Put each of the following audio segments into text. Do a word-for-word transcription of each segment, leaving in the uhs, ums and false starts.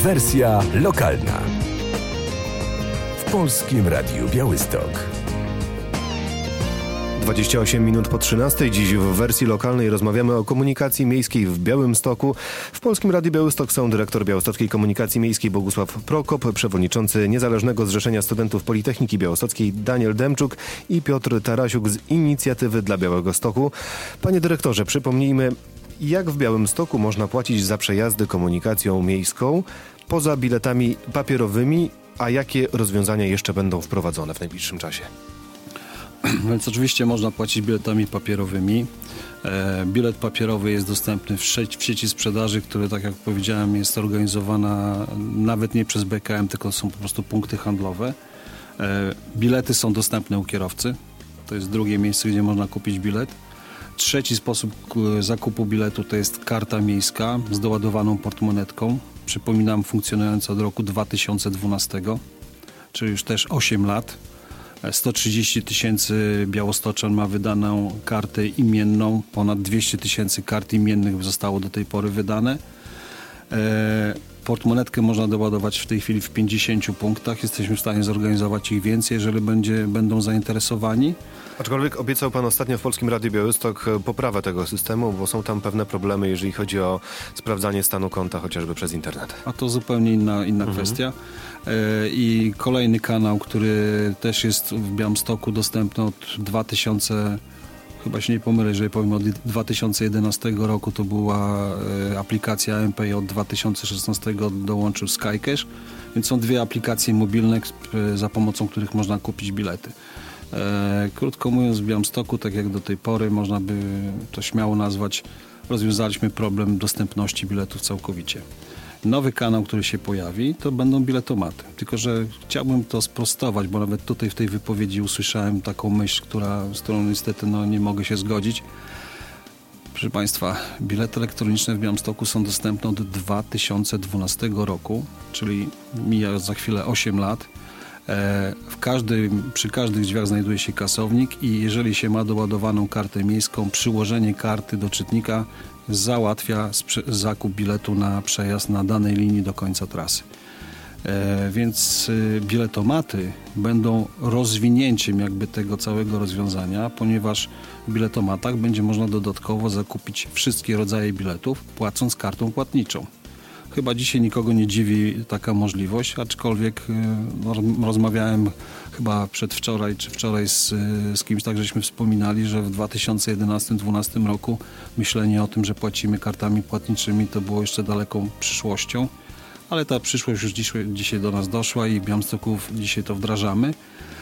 Wersja lokalna. W Polskim Radiu Białystok. dwadzieścia osiem minut po trzynastej. Dziś w wersji lokalnej rozmawiamy o komunikacji miejskiej w Białymstoku. W Polskim Radiu Białystok są dyrektor Białostockiej Komunikacji Miejskiej Bogusław Prokop, przewodniczący Niezależnego Zrzeszenia Studentów Politechniki Białostockiej Daniel Demczuk i Piotr Tarasiuk z Inicjatywy dla Białegostoku. Panie dyrektorze, przypomnijmy, jak w Białymstoku można płacić za przejazdy komunikacją miejską poza biletami papierowymi, a jakie rozwiązania jeszcze będą wprowadzone w najbliższym czasie? Więc oczywiście można płacić biletami papierowymi. E, bilet papierowy jest dostępny w, sieci, w sieci sprzedaży, które, tak jak powiedziałem, jest organizowana nawet nie przez B K M, tylko są po prostu punkty handlowe. E, bilety są dostępne u kierowcy. To jest drugie miejsce, gdzie można kupić bilet. Trzeci sposób zakupu biletu to jest karta miejska z doładowaną portmonetką. Przypominam, funkcjonująca od roku dwa tysiące dwunastego, czyli już też osiem lat. sto trzydzieści tysięcy białostoczan ma wydaną kartę imienną. Ponad dwieście tysięcy kart imiennych zostało do tej pory wydane. E, portmonetkę można doładować w tej chwili w pięćdziesięciu punktach. Jesteśmy w stanie zorganizować ich więcej, jeżeli będzie, będą zainteresowani. Aczkolwiek obiecał pan ostatnio w Polskim Radiu Białystok poprawę tego systemu, bo są tam pewne problemy, jeżeli chodzi o sprawdzanie stanu konta chociażby przez internet. A to zupełnie inna, inna mhm. kwestia. E, I kolejny kanał, który też jest w Białymstoku dostępny od dwa tysiące, chyba się nie pomylę, jeżeli powiem od dwa tysiące jedenastego roku, to była e, aplikacja M P I, od dwa tysiące szesnastego dołączył SkyCash, więc są dwie aplikacje mobilne, e, za pomocą których można kupić bilety. E, krótko mówiąc, w Białymstoku, tak jak do tej pory, można by to śmiało nazwać, rozwiązaliśmy problem dostępności biletów całkowicie. Nowy kanał, który się pojawi, to będą biletomaty. Tylko że chciałbym to sprostować, bo nawet tutaj w tej wypowiedzi usłyszałem taką myśl, która, z którą niestety no, nie mogę się zgodzić. Proszę Państwa, bilety elektroniczne w Białymstoku są dostępne od dwa tysiące dwunastego roku, czyli mija za chwilę osiem lat. W każdym, przy każdych drzwiach znajduje się kasownik i jeżeli się ma doładowaną kartę miejską, przyłożenie karty do czytnika załatwia zakup biletu na przejazd na danej linii do końca trasy. E, więc biletomaty będą rozwinięciem jakby tego całego rozwiązania, ponieważ w biletomatach będzie można dodatkowo zakupić wszystkie rodzaje biletów, płacąc kartą płatniczą. Chyba dzisiaj nikogo nie dziwi taka możliwość, aczkolwiek no, rozmawiałem chyba przedwczoraj czy wczoraj z, z kimś, tak żeśmy wspominali, że w dwa tysiące jedenastym dwunastym roku myślenie o tym, że płacimy kartami płatniczymi, to było jeszcze daleką przyszłością, ale ta przyszłość już dzisiaj, dzisiaj do nas doszła i Białymstoków dzisiaj to wdrażamy.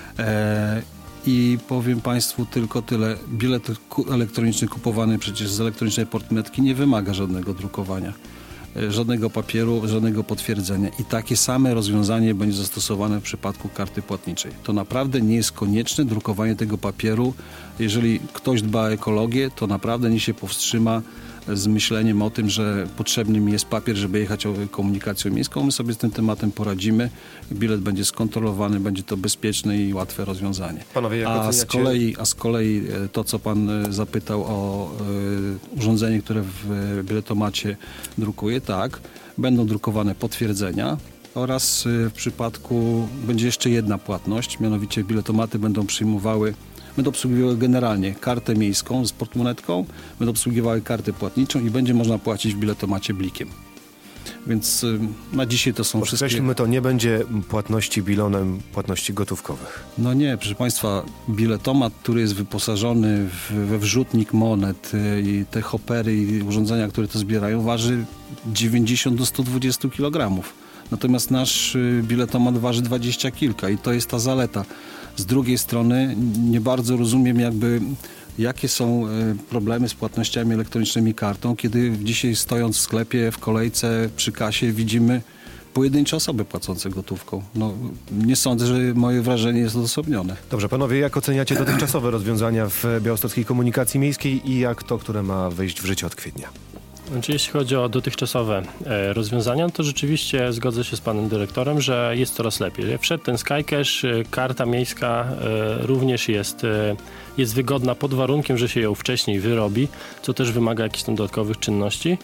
E, I powiem Państwu tylko tyle, bilet elektroniczny kupowany przecież z elektronicznej portmonetki nie wymaga żadnego drukowania. Żadnego papieru, żadnego potwierdzenia. I takie same rozwiązanie będzie zastosowane w przypadku karty płatniczej. To naprawdę nie jest konieczne drukowanie tego papieru. Jeżeli ktoś dba o ekologię, to naprawdę nie się powstrzyma z myśleniem o tym, że potrzebny mi jest papier, żeby jechać komunikacją miejską. My sobie z tym tematem poradzimy. Bilet będzie skontrolowany, będzie to bezpieczne i łatwe rozwiązanie. Panowie, jak a, oceniacie... z kolei, a z kolei to, co pan zapytał o y, urządzenie, które w biletomacie drukuje, tak, będą drukowane potwierdzenia oraz y, w przypadku będzie jeszcze jedna płatność, mianowicie biletomaty będą przyjmowały Będą obsługiwały generalnie kartę miejską z portmonetką, będą obsługiwały kartę płatniczą i będzie można płacić w biletomacie blikiem. Więc y, na dzisiaj to są wszystkie... Podkreślmy, to nie będzie płatności bilonem, płatności gotówkowych. No nie, proszę Państwa, biletomat, który jest wyposażony w, we wrzutnik monet y, i te hopery i urządzenia, które to zbierają, waży dziewięćdziesiąt do stu dwudziestu kilogramów. Natomiast nasz y, biletomat waży dwadzieścia kilka i to jest ta zaleta. Z drugiej strony nie bardzo rozumiem jakby jakie są problemy z płatnościami elektronicznymi kartą, kiedy dzisiaj stojąc w sklepie, w kolejce, przy kasie widzimy pojedyncze osoby płacące gotówką. No, nie sądzę, że moje wrażenie jest odosobnione. Dobrze, panowie, jak oceniacie dotychczasowe rozwiązania w białostockiej komunikacji miejskiej i jak to, które ma wejść w życie od kwietnia? Znaczy, jeśli chodzi o dotychczasowe e, rozwiązania, to rzeczywiście zgodzę się z panem dyrektorem, że jest coraz lepiej. Wszedł ten SkyCash, e, karta miejska e, również jest, e, jest wygodna pod warunkiem, że się ją wcześniej wyrobi, co też wymaga jakichś tam dodatkowych czynności.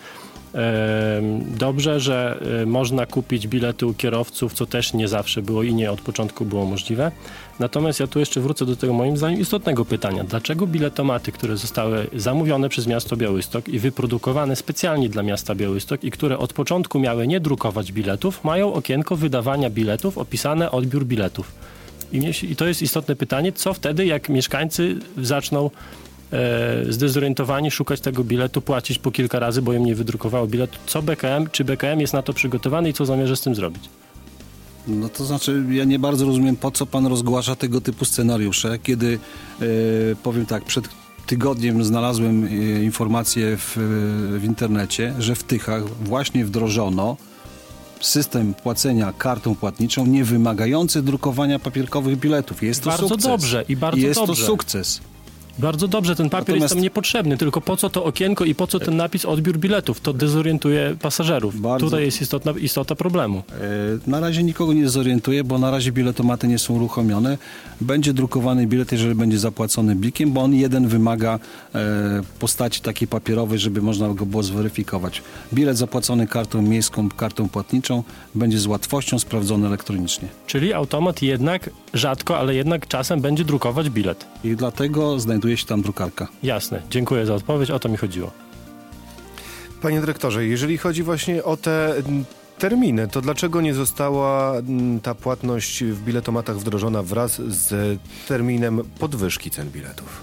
Dobrze, że można kupić bilety u kierowców, co też nie zawsze było i nie od początku było możliwe. Natomiast ja tu jeszcze wrócę do tego moim zdaniem istotnego pytania. Dlaczego biletomaty, które zostały zamówione przez miasto Białystok i wyprodukowane specjalnie dla miasta Białystok i które od początku miały nie drukować biletów, mają okienko wydawania biletów opisane odbiór biletów? I, I to jest istotne pytanie, co wtedy, jak mieszkańcy zaczną e, zdezorientowani szukać tego biletu, płacić po kilka razy, bo im nie wydrukowało biletu. Co B K M, czy B K M jest na to przygotowany i co zamierza z tym zrobić? No to znaczy, ja nie bardzo rozumiem, po co pan rozgłasza tego typu scenariusze, kiedy, e, powiem tak, przed tygodniem znalazłem e, informację w, w internecie, że w Tychach właśnie wdrożono system płacenia kartą płatniczą nie wymagający drukowania papierkowych biletów. Jest to bardzo sukces. dobrze i bardzo jest dobrze. to sukces. Bardzo dobrze, ten papier Natomiast... jest tam niepotrzebny, tylko po co to okienko i po co ten napis odbiór biletów? To dezorientuje pasażerów. Bardzo... Tutaj jest istotna, istota problemu. Yy, na razie nikogo nie zorientuje, bo na razie biletomaty nie są uruchomione. Będzie drukowany bilet, jeżeli będzie zapłacony blikiem, bo on jeden wymaga yy, postaci takiej papierowej, żeby można go było zweryfikować. Bilet zapłacony kartą miejską, kartą płatniczą będzie z łatwością sprawdzony elektronicznie. Czyli automat jednak rzadko, ale jednak czasem będzie drukować bilet. I dlatego znajduje się tam drukarka. Jasne, dziękuję za odpowiedź, o to mi chodziło. Panie dyrektorze, jeżeli chodzi właśnie o te terminy, to dlaczego nie została ta płatność w biletomatach wdrożona wraz z terminem podwyżki cen biletów?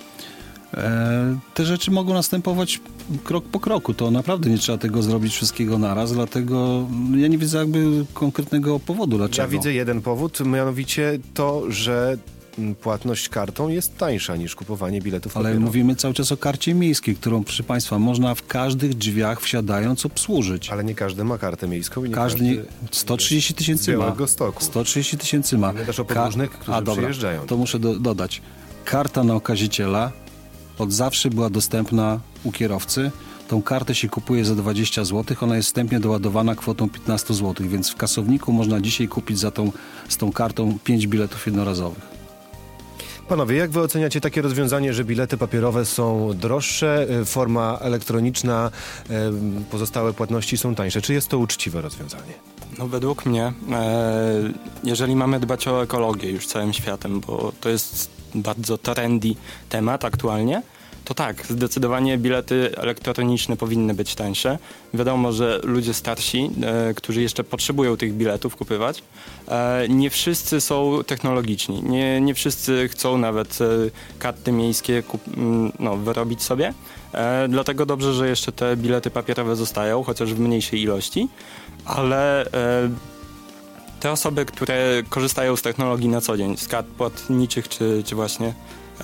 E, te rzeczy mogą następować krok po kroku. To naprawdę nie trzeba tego zrobić wszystkiego naraz, dlatego ja nie widzę jakby konkretnego powodu, dlaczego. Ja widzę jeden powód, mianowicie to, że płatność kartą jest tańsza niż kupowanie biletów Ale papierowych. mówimy cały czas o karcie miejskiej, którą, proszę Państwa, można w każdych drzwiach wsiadając obsłużyć. Ale nie każdy ma kartę miejską i nie każdy, każdy sto trzydzieści tysięcy ma. Stoku. sto trzydzieści tysięcy ma. Nie też o podróżnych, Ka- którzy A, dobra, przyjeżdżają. To muszę do, dodać. Karta na okaziciela od zawsze była dostępna u kierowcy. Tą kartę się kupuje za dwadzieścia złotych, ona jest wstępnie doładowana kwotą piętnaście złotych, więc w kasowniku można dzisiaj kupić za tą, z tą kartą pięć biletów jednorazowych. Panowie, jak wy oceniacie takie rozwiązanie, że bilety papierowe są droższe, forma elektroniczna, pozostałe płatności są tańsze? Czy jest to uczciwe rozwiązanie? No według mnie, e, jeżeli mamy dbać o ekologię już całym światem, bo to jest bardzo trendy temat aktualnie, to tak, zdecydowanie bilety elektroniczne powinny być tańsze. Wiadomo, że ludzie starsi, e, którzy jeszcze potrzebują tych biletów kupywać, e, nie wszyscy są technologiczni. Nie, nie wszyscy chcą nawet e, karty miejskie kup, no, wyrobić sobie. E, dlatego dobrze, że jeszcze te bilety papierowe zostają, chociaż w mniejszej ilości. Ale e, te osoby, które korzystają z technologii na co dzień, z kart płatniczych czy, czy właśnie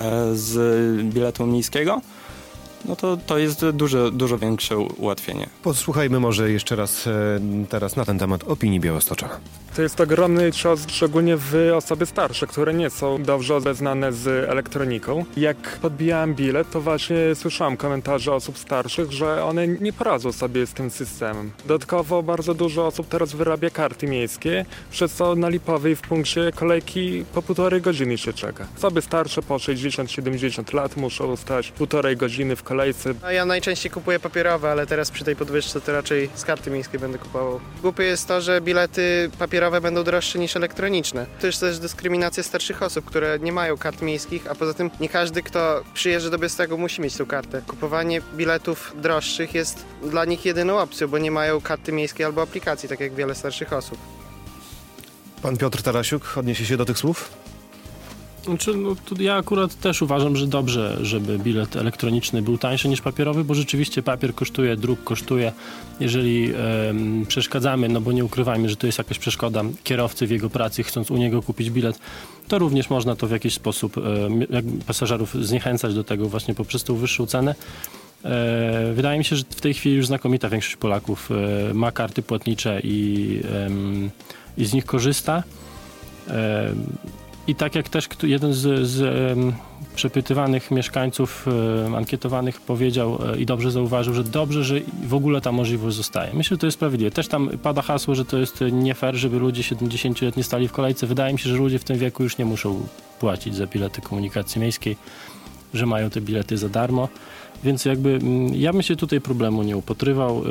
z biletu miejskiego, no to, to jest dużo, dużo większe ułatwienie. Posłuchajmy może jeszcze raz e, teraz na ten temat opinii białostoczan. To jest ogromny cios, szczególnie w osoby starsze, które nie są dobrze obeznane z elektroniką. Jak podbijałem bilet, to właśnie słyszałem komentarze osób starszych, że one nie poradzą sobie z tym systemem. Dodatkowo bardzo dużo osób teraz wyrabia karty miejskie, przez co na Lipowej w punkcie kolejki po półtorej godziny się czeka. Osoby starsze po sześćdziesiąt siedemdziesiąt lat muszą stać półtorej godziny w kolejce. A ja najczęściej kupuję papierowe, ale teraz przy tej podwyżce to raczej z karty miejskiej będę kupował. Głupie jest to, że bilety papierowe będą droższe niż elektroniczne. To jest też dyskryminacja starszych osób, które nie mają kart miejskich, a poza tym nie każdy, kto przyjeżdża do Białegostoku, musi mieć tą kartę. Kupowanie biletów droższych jest dla nich jedyną opcją, bo nie mają karty miejskiej albo aplikacji, tak jak wiele starszych osób. Pan Piotr Tarasiuk odniesie się do tych słów? Znaczy, no, ja akurat też uważam, że dobrze, żeby bilet elektroniczny był tańszy niż papierowy, bo rzeczywiście papier kosztuje, druk kosztuje. Jeżeli um, przeszkadzamy, no bo nie ukrywajmy, że to jest jakaś przeszkoda kierowcy w jego pracy, chcąc u niego kupić bilet, to również można to w jakiś sposób um, pasażerów zniechęcać do tego właśnie poprzez tą wyższą cenę. E, wydaje mi się, że w tej chwili już znakomita większość Polaków e, ma karty płatnicze i, e, i z nich korzysta. E, I tak jak też jeden z, z um, przepytywanych mieszkańców um, ankietowanych powiedział um, i dobrze zauważył, że dobrze, że w ogóle ta możliwość zostaje. Myślę, że to jest sprawiedliwe. Też tam pada hasło, że to jest nie fair, żeby ludzie siedemdziesięcioletni stali w kolejce. Wydaje mi się, że ludzie w tym wieku już nie muszą płacić za bilety komunikacji miejskiej, że mają te bilety za darmo. Więc jakby ja bym się tutaj problemu nie upatrywał.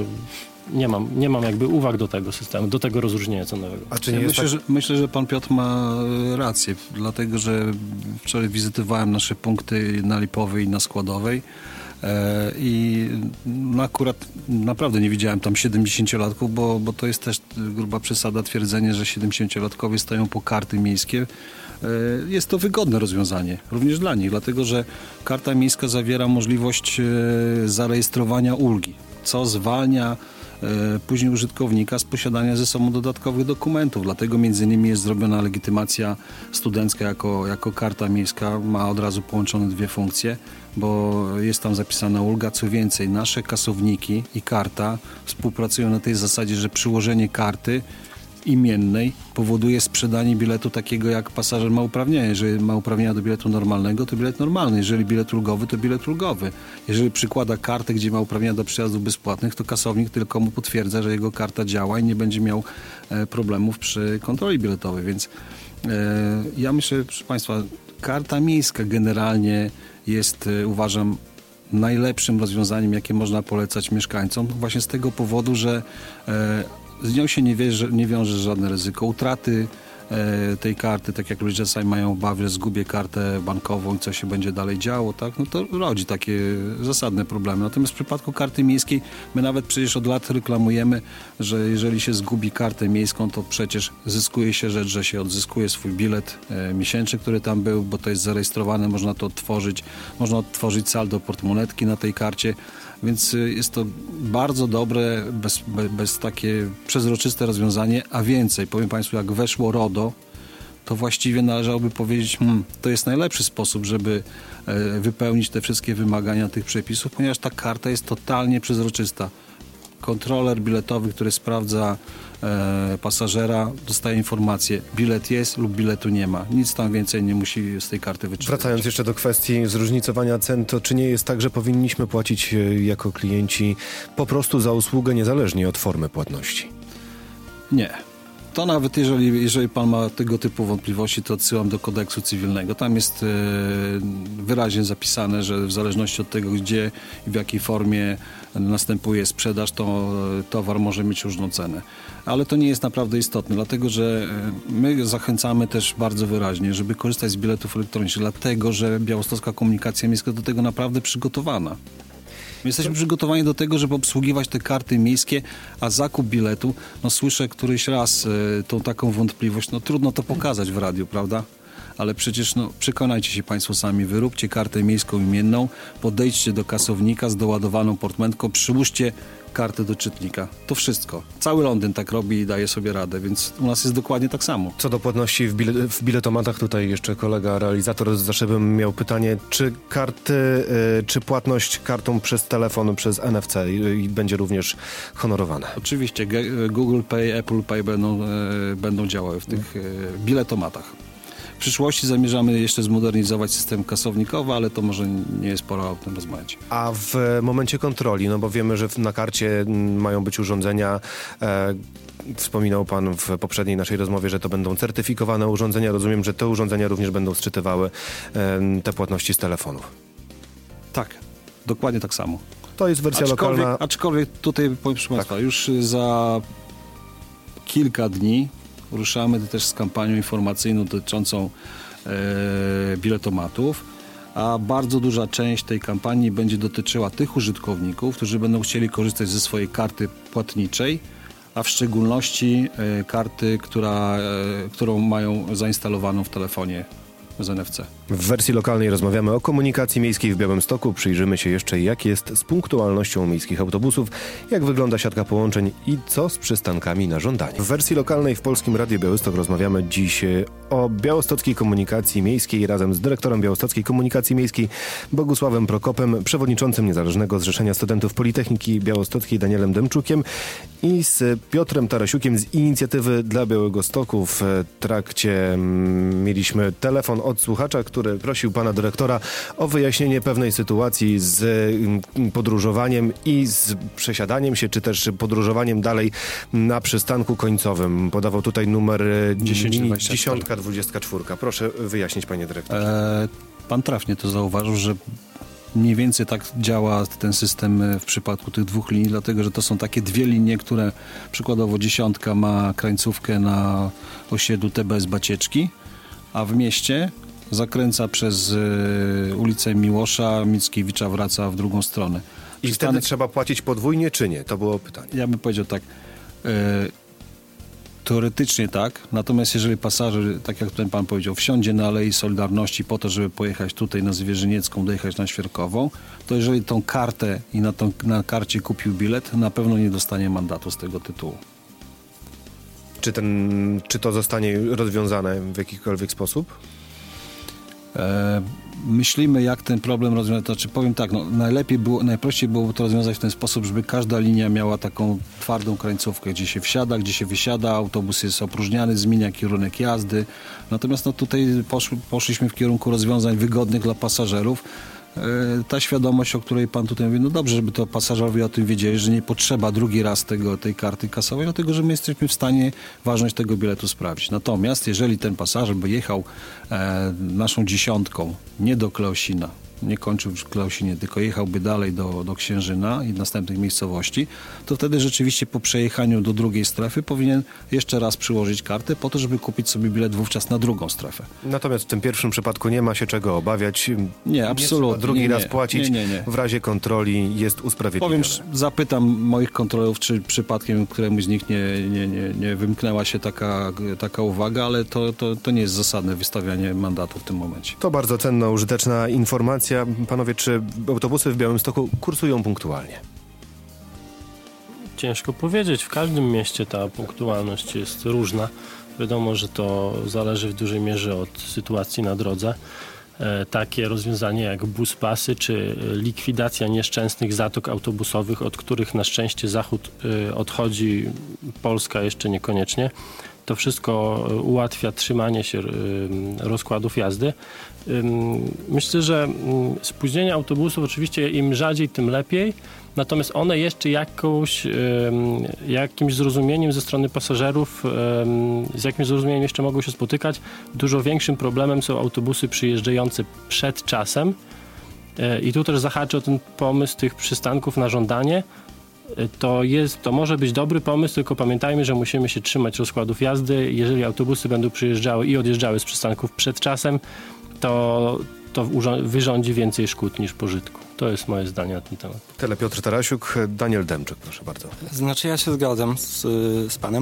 Nie mam, nie mam jakby uwag do tego systemu, do tego rozróżnienia cenowego. A czy nie ja myślę, tak... że, myślę, że pan Piotr ma rację, dlatego że wczoraj wizytowałem nasze punkty na Lipowej i na Składowej e, i no akurat naprawdę nie widziałem tam siedemdziesięciolatków, bo, bo to jest też gruba przesada twierdzenie, że siedemdziesięciolatkowie stają po karty miejskie. E, jest to wygodne rozwiązanie, również dla nich, dlatego że karta miejska zawiera możliwość e, zarejestrowania ulgi, co zwalnia później użytkownika z posiadania ze sobą dodatkowych dokumentów. Dlatego między innymi jest zrobiona legitymacja studencka jako, jako karta miejska. Ma od razu połączone dwie funkcje, bo jest tam zapisana ulga. Co więcej, nasze kasowniki i karta współpracują na tej zasadzie, że przyłożenie karty imiennej powoduje sprzedanie biletu takiego, jak pasażer ma uprawnienia. Jeżeli ma uprawnienia do biletu normalnego, to bilet normalny. Jeżeli bilet ulgowy, to bilet ulgowy. Jeżeli przykłada kartę, gdzie ma uprawnienia do przejazdów bezpłatnych, to kasownik tylko mu potwierdza, że jego karta działa i nie będzie miał e, problemów przy kontroli biletowej. Więc e, ja myślę, proszę Państwa, karta miejska generalnie jest, e, uważam, najlepszym rozwiązaniem, jakie można polecać mieszkańcom. Właśnie z tego powodu, że e, z nią się nie, wierzy, nie wiąże żadne ryzyko utraty e, tej karty, tak jak ludzie czasami mają obawy, że zgubię kartę bankową i co się będzie dalej działo, tak? No to rodzi takie zasadne problemy. Natomiast w przypadku karty miejskiej my nawet przecież od lat reklamujemy, że jeżeli się zgubi kartę miejską, to przecież zyskuje się rzecz, że się odzyskuje swój bilet e, miesięczny, który tam był, bo to jest zarejestrowane, można to odtworzyć, można odtworzyć saldo portmonetki na tej karcie. Więc jest to bardzo dobre, bez, bez, bez takie przezroczyste rozwiązanie, a więcej, powiem Państwu, jak weszło RODO, to właściwie należałoby powiedzieć, hmm, to jest najlepszy sposób, żeby e, wypełnić te wszystkie wymagania tych przepisów, ponieważ ta karta jest totalnie przezroczysta. Kontroler biletowy, który sprawdza e, pasażera, dostaje informację, bilet jest lub biletu nie ma. Nic tam więcej nie musi z tej karty wyczytać. Wracając jeszcze do kwestii zróżnicowania cen, to czy nie jest tak, że powinniśmy płacić e, jako klienci po prostu za usługę niezależnie od formy płatności? Nie. To nawet jeżeli, jeżeli pan ma tego typu wątpliwości, to odsyłam do kodeksu cywilnego. Tam jest e, wyraźnie zapisane, że w zależności od tego, gdzie i w jakiej formie następuje sprzedaż, to towar może mieć różną cenę. Ale to nie jest naprawdę istotne, dlatego że my zachęcamy też bardzo wyraźnie, żeby korzystać z biletów elektronicznych, dlatego że białostocka komunikacja miejska do tego naprawdę przygotowana. My jesteśmy przygotowani do tego, żeby obsługiwać te karty miejskie, a zakup biletu, no słyszę któryś raz y, tą taką wątpliwość, no trudno to pokazać w radiu, prawda? Ale przecież no, przekonajcie się Państwo sami, wyróbcie kartę miejską imienną, podejdźcie do kasownika z doładowaną portmonetką, przyłóżcie kartę do czytnika. To wszystko. Cały Londyn tak robi i daje sobie radę, więc u nas jest dokładnie tak samo. Co do płatności w, bile- w biletomatach, tutaj jeszcze kolega realizator z Zaszybem miał pytanie, czy karty, y, czy płatność kartą przez telefon, przez N F C y, y, będzie również honorowana? Oczywiście. G- Google Pay, Apple Pay będą, y, będą działały w tych y, biletomatach. W przyszłości zamierzamy jeszcze zmodernizować system kasownikowy, ale to może nie jest pora o tym rozmawiać. A w momencie kontroli, no bo wiemy, że na karcie mają być urządzenia, e, wspominał Pan w poprzedniej naszej rozmowie, że to będą certyfikowane urządzenia. Rozumiem, że te urządzenia również będą sczytywały e, te płatności z telefonów. Tak, dokładnie tak samo. To jest wersja aczkolwiek, lokalna. Aczkolwiek tutaj, proszę Państwa, tak. już za kilka dni ruszamy też z kampanią informacyjną dotyczącą e, biletomatów, a bardzo duża część tej kampanii będzie dotyczyła tych użytkowników, którzy będą chcieli korzystać ze swojej karty płatniczej, a w szczególności e, karty, która, e, którą mają zainstalowaną w telefonie z N F C. W wersji lokalnej rozmawiamy o komunikacji miejskiej w Białymstoku. Przyjrzymy się jeszcze, jak jest z punktualnością miejskich autobusów, jak wygląda siatka połączeń i co z przystankami na żądanie. W wersji lokalnej w Polskim Radiu Białystok rozmawiamy dziś o białostockiej komunikacji miejskiej razem z dyrektorem Białostockiej Komunikacji Miejskiej Bogusławem Prokopem, przewodniczącym Niezależnego Zrzeszenia Studentów Politechniki Białostockiej Danielem Demczukiem i z Piotrem Tarasiukiem z Inicjatywy dla Białegostoku. W trakcie mm, mieliśmy telefon od słuchacza, który prosił pana dyrektora o wyjaśnienie pewnej sytuacji z podróżowaniem i z przesiadaniem się, czy też podróżowaniem dalej na przystanku końcowym. Podawał tutaj numer dziesiątka dwadzieścia cztery. Proszę wyjaśnić, panie dyrektorze. E, pan trafnie to zauważył, że Mniej więcej tak działa ten system w przypadku tych dwóch linii, dlatego że to są takie dwie linie, które przykładowo dziesiątka ma krańcówkę na osiedlu T B S Bacieczki, a w mieście zakręca przez y, ulicę Miłosza, Mickiewicza, wraca w drugą stronę. I Przystanek... wtedy trzeba płacić podwójnie, czy nie? To było pytanie. Ja bym powiedział tak, y, teoretycznie tak, natomiast jeżeli pasażer, tak jak ten pan powiedział, wsiądzie na Alei Solidarności po to, żeby pojechać tutaj na Zwierzyniecką, dojechać na Świerkową, to jeżeli tą kartę i na, tą, na karcie kupił bilet, na pewno nie dostanie mandatu z tego tytułu. Czy, ten, czy to zostanie rozwiązane w jakikolwiek sposób? E, myślimy, jak ten problem rozwiązać. To znaczy, powiem tak, no, najlepiej było, najprościej byłoby to rozwiązać w ten sposób, żeby każda linia miała taką twardą krańcówkę, gdzie się wsiada, gdzie się wysiada, autobus jest opróżniany, zmienia kierunek jazdy. Natomiast no, tutaj poszli, poszliśmy w kierunku rozwiązań wygodnych dla pasażerów. Ta świadomość, o której pan tutaj mówi, no dobrze, żeby to pasażerowie o tym wiedzieli, że nie potrzeba drugi raz tego, tej karty kasowej, dlatego że my jesteśmy w stanie ważność tego biletu sprawdzić. Natomiast jeżeli ten pasażer by jechał e, naszą dziesiątką nie do Kleosina, nie kończył w Kleosinie, tylko jechałby dalej do, do Księżyna i następnych miejscowości, to wtedy rzeczywiście po przejechaniu do drugiej strefy powinien jeszcze raz przyłożyć kartę po to, żeby kupić sobie bilet wówczas na drugą strefę. Natomiast w tym pierwszym przypadku nie ma się czego obawiać. Nie, absolutnie. Nie drugi nie, raz nie, płacić. Nie, nie, nie. W razie kontroli jest usprawiedliwione. Powiem, zapytam moich kontrolerów, czy przypadkiem któremuś z nich nie, nie, nie, nie wymknęła się taka, taka uwaga, ale to, to, to nie jest zasadne wystawianie mandatu w tym momencie. To bardzo cenna, użyteczna informacja. Panowie, czy autobusy w Białymstoku kursują punktualnie? Ciężko powiedzieć. W każdym mieście ta punktualność jest różna. Wiadomo, że to zależy w dużej mierze od sytuacji na drodze. E, takie rozwiązanie jak buspasy czy likwidacja nieszczęsnych zatok autobusowych, od których na szczęście Zachód e, odchodzi, Polska jeszcze niekoniecznie. To wszystko ułatwia trzymanie się rozkładów jazdy. Myślę, że spóźnienia autobusów oczywiście im rzadziej, tym lepiej, natomiast one jeszcze jakąś, jakimś zrozumieniem ze strony pasażerów, z jakimś zrozumieniem jeszcze mogą się spotykać. Dużo większym problemem są autobusy przyjeżdżające przed czasem i tu też zahaczę o ten pomysł tych przystanków na żądanie. To, jest, to może być dobry pomysł, tylko pamiętajmy, że musimy się trzymać rozkładów jazdy. Jeżeli autobusy będą przyjeżdżały i odjeżdżały z przystanków przed czasem, to, to wyrządzi więcej szkód niż pożytku. To jest moje zdanie na ten temat. Tyle Piotr Tarasiuk, Daniel Demczyk, proszę bardzo. Znaczy ja się zgadzam z, z panem.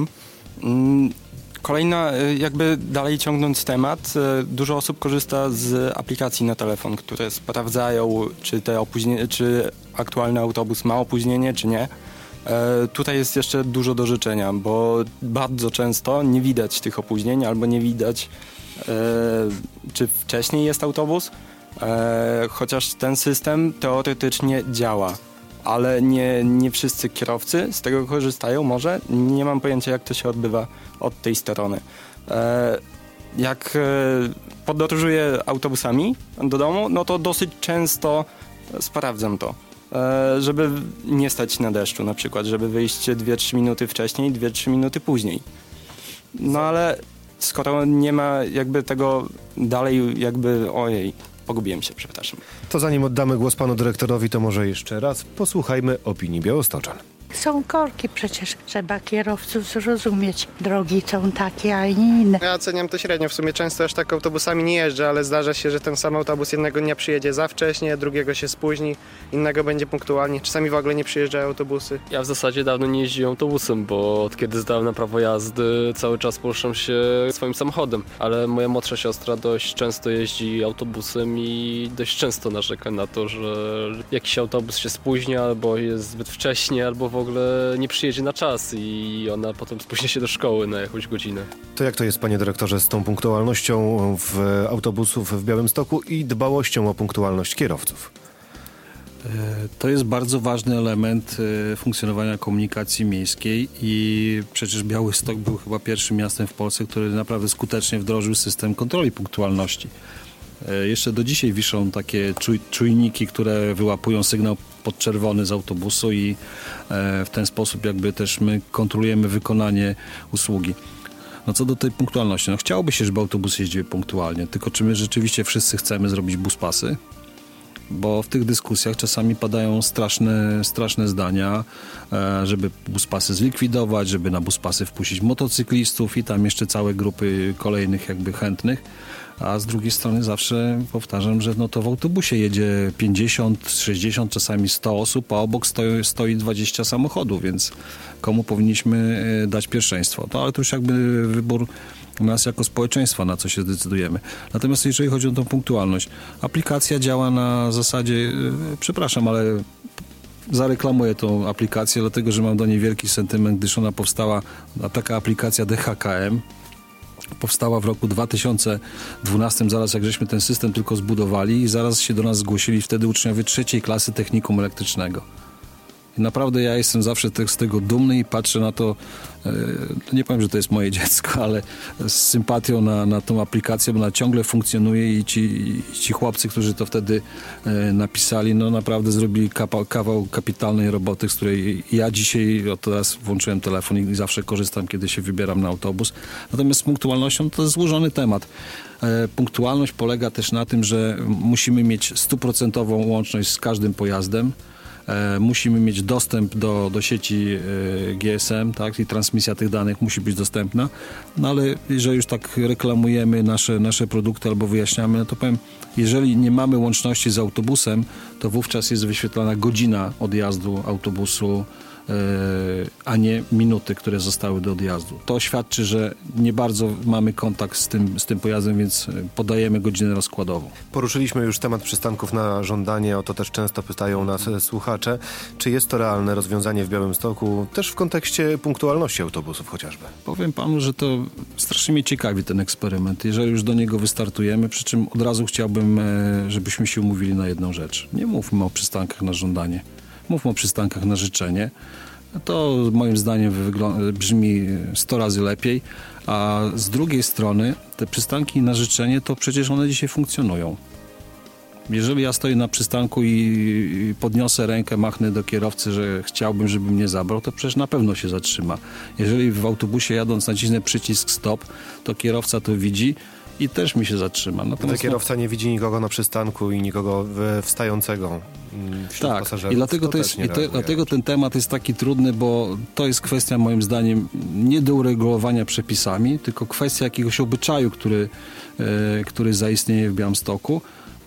Kolejna, jakby dalej ciągnąc temat, dużo osób korzysta z aplikacji na telefon, które sprawdzają, czy, te opóźnienie, czy aktualny autobus ma opóźnienie, czy nie. E, tutaj jest jeszcze dużo do życzenia, bo bardzo często nie widać tych opóźnień, albo nie widać, e, czy wcześniej jest autobus, e, chociaż ten system teoretycznie działa. Ale nie, nie wszyscy kierowcy z tego korzystają może. Nie mam pojęcia, jak to się odbywa od tej strony. E, jak e, podróżuję autobusami do domu, no to dosyć często sprawdzam to, e, żeby nie stać na deszczu na przykład, żeby wyjść dwie trzy minuty wcześniej, dwie trzy minuty później. No ale skoro nie ma jakby tego dalej jakby, ojej, pogubiłem się, przepraszam. To zanim oddamy głos panu dyrektorowi, to może jeszcze raz posłuchajmy opinii białostoczan. Są korki, przecież trzeba kierowców zrozumieć. Drogi są takie, a nie inne. Ja oceniam to średnio. W sumie często aż tak autobusami nie jeżdżę, ale zdarza się, że ten sam autobus jednego dnia przyjedzie za wcześnie, drugiego się spóźni, innego będzie punktualnie. Czasami w ogóle nie przyjeżdżają autobusy. Ja w zasadzie dawno nie jeździłem autobusem, bo od kiedy zdałem na prawo jazdy, cały czas poruszam się swoim samochodem. Ale moja młodsza siostra dość często jeździ autobusem i dość często narzeka na to, że jakiś autobus się spóźnia, albo jest zbyt wcześnie, albo w w ogóle nie przyjedzie na czas i ona potem spóźni się do szkoły na jakąś godzinę. To jak to jest, panie dyrektorze, z tą punktualnością w autobusów w Białymstoku i dbałością o punktualność kierowców? To jest bardzo ważny element funkcjonowania komunikacji miejskiej i przecież Białystok był chyba pierwszym miastem w Polsce, który naprawdę skutecznie wdrożył system kontroli punktualności. Jeszcze do dzisiaj wiszą takie czuj, czujniki, które wyłapują sygnał podczerwony z autobusu i w ten sposób jakby też my kontrolujemy wykonanie usługi. No co do tej punktualności, no chciałoby się, żeby autobusy jeździły punktualnie, tylko czy my rzeczywiście wszyscy chcemy zrobić buspasy? bo w tych dyskusjach czasami padają straszne, straszne zdania, żeby buspasy zlikwidować, żeby na buspasy wpuścić motocyklistów i tam jeszcze całe grupy kolejnych jakby chętnych. A z drugiej strony zawsze powtarzam, że no to w autobusie jedzie pięćdziesiąt, sześćdziesiąt, czasami sto osób, a obok stoi, stoi dwadzieścia samochodów, więc komu powinniśmy dać pierwszeństwo? No ale to już jakby wybór nas jako społeczeństwa, na co się zdecydujemy. Natomiast jeżeli chodzi o tą punktualność, aplikacja działa na zasadzie, przepraszam, ale zareklamuję tą aplikację, dlatego że mam do niej wielki sentyment, gdyż ona powstała, taka aplikacja D H K M, powstała w roku dwa tysiące dwunastym, zaraz jak żeśmy ten system tylko zbudowali i zaraz się do nas zgłosili wtedy uczniowie trzeciej klasy technikum elektrycznego. I naprawdę ja jestem zawsze te, z tego dumny i patrzę na to, e, nie powiem, że to jest moje dziecko, ale z sympatią na, na tą aplikację, bo ona ciągle funkcjonuje i ci, i ci chłopcy, którzy to wtedy e, napisali, no naprawdę zrobili kawał, kawał kapitalnej roboty, z której ja dzisiaj, od teraz włączyłem telefon i zawsze korzystam, kiedy się wybieram na autobus. Natomiast z punktualnością to jest złożony temat. E, punktualność polega też na tym, że musimy mieć stuprocentową łączność z każdym pojazdem. E, musimy mieć dostęp do, do sieci e, G S M, tak, i transmisja tych danych musi być dostępna, no ale jeżeli już tak reklamujemy nasze, nasze produkty albo wyjaśniamy, no to powiem, jeżeli nie mamy łączności z autobusem, to wówczas jest wyświetlana godzina odjazdu autobusu, a nie minuty, które zostały do odjazdu. To świadczy, że nie bardzo mamy kontakt z tym, z tym pojazdem, więc podajemy godzinę rozkładową. Poruszyliśmy już temat przystanków na żądanie, o to też często pytają nas słuchacze. Czy jest to realne rozwiązanie w Białymstoku, też w kontekście punktualności autobusów chociażby? Powiem panu, że to strasznie mnie ciekawi ten eksperyment, jeżeli już do niego wystartujemy, przy czym od razu chciałbym, żebyśmy się umówili na jedną rzecz. Nie mówmy o przystankach na żądanie. Mówmy o przystankach na życzenie. To moim zdaniem brzmi sto razy lepiej, a z drugiej strony te przystanki na życzenie to przecież one dzisiaj funkcjonują. Jeżeli ja stoję na przystanku i podniosę rękę, machnę do kierowcy, że chciałbym, żeby mnie zabrał, to przecież na pewno się zatrzyma. Jeżeli w autobusie jadąc nacisnę przycisk stop, to kierowca to widzi i też mi się zatrzyma. Natomiast kierowca nie widzi nikogo na przystanku i nikogo wstającego wśród tak, pasażerów. i dlatego, to, to jest, i to, dlatego ten temat jest taki trudny, bo to jest kwestia moim zdaniem nie do uregulowania przepisami, tylko kwestia jakiegoś obyczaju, który, e, który zaistnieje w Białymstoku.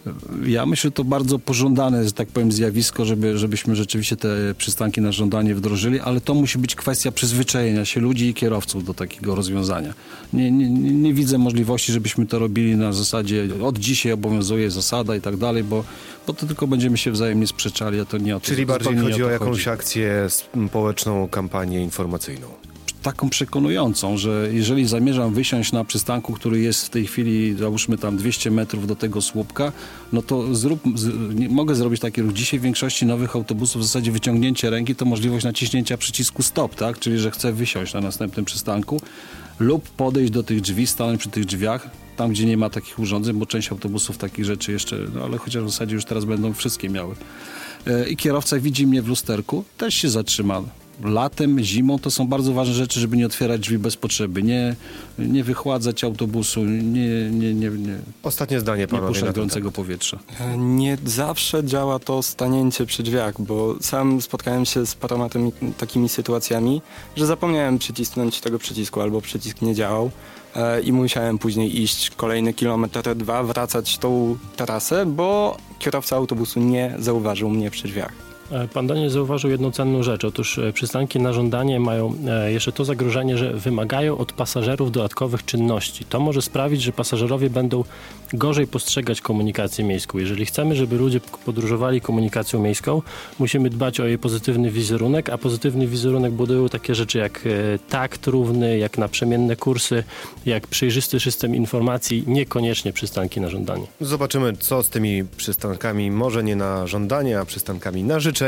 Ja myślę, że to bardzo pożądane, że tak powiem, zjawisko, żeby, żebyśmy rzeczywiście te przystanki na żądanie wdrożyli, ale to musi być kwestia przyzwyczajenia się ludzi i kierowców do takiego rozwiązania. Nie, nie, nie widzę możliwości, żebyśmy to robili na zasadzie od dzisiaj obowiązuje zasada i tak dalej, bo, bo to tylko będziemy się wzajemnie sprzeczali, a to nie o to. Czyli bardziej chodzi o, o jakąś chodzi. akcję społeczną, kampanię informacyjną. Taką przekonującą, że jeżeli zamierzam wysiąść na przystanku, który jest w tej chwili, załóżmy tam dwieście metrów do tego słupka, no to zrób, z, nie, mogę zrobić taki ruch. Dzisiaj w większości nowych autobusów w zasadzie wyciągnięcie ręki to możliwość naciśnięcia przycisku stop, tak? Czyli że chcę wysiąść na następnym przystanku lub podejść do tych drzwi, stanąć przy tych drzwiach, tam gdzie nie ma takich urządzeń, bo część autobusów takich rzeczy jeszcze, no ale chociaż w zasadzie już teraz będą wszystkie miały. E, I kierowca widzi mnie w lusterku, też się zatrzyma. Latem, zimą to są bardzo ważne rzeczy, żeby nie otwierać drzwi bez potrzeby, nie, nie wychładzać autobusu, nie, nie, nie, nie, Ostatnie zdanie, nie puszczać gorącego powietrza. Nie zawsze działa to stanięcie przy drzwiach, bo sam spotkałem się z paroma tymi, takimi sytuacjami, że zapomniałem przycisnąć tego przycisku albo przycisk nie działał e, i musiałem później iść kolejny kilometr, dwa, wracać tą trasę, bo kierowca autobusu nie zauważył mnie przy drzwiach. Pan Daniel zauważył jedną cenną rzecz. Otóż przystanki na żądanie mają jeszcze to zagrożenie, że wymagają od pasażerów dodatkowych czynności. To może sprawić, że pasażerowie będą gorzej postrzegać komunikację miejską. Jeżeli chcemy, żeby ludzie podróżowali komunikacją miejską, musimy dbać o jej pozytywny wizerunek, a pozytywny wizerunek budują takie rzeczy jak takt równy, jak naprzemienne kursy, jak przejrzysty system informacji, niekoniecznie przystanki na żądanie. Zobaczymy, co z tymi przystankami, może nie na żądanie, a przystankami na życzenie.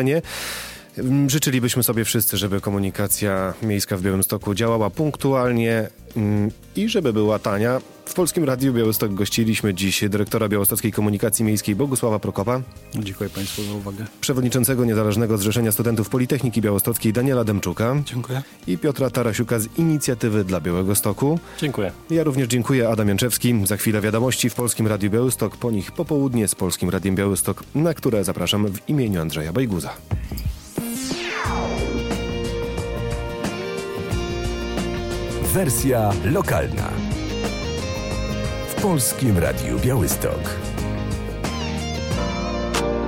Życzylibyśmy sobie wszyscy, żeby komunikacja miejska w Białymstoku działała punktualnie i żeby była tania. W Polskim Radiu Białystok gościliśmy dziś dyrektora Białostockiej Komunikacji Miejskiej Bogusława Prokopa. Dziękuję Państwu za uwagę. Przewodniczącego Niezależnego Zrzeszenia Studentów Politechniki Białostockiej Daniela Demczuka. Dziękuję. I Piotra Tarasiuka z Inicjatywy dla Białegostoku. Dziękuję. Ja również dziękuję. Adam Jęczewski. Za chwilę wiadomości w Polskim Radiu Białystok, po nich popołudnie z Polskim Radiem Białystok, na które zapraszam w imieniu Andrzeja Bajguza. Wersja lokalna. W Polskim Radiu Białystok.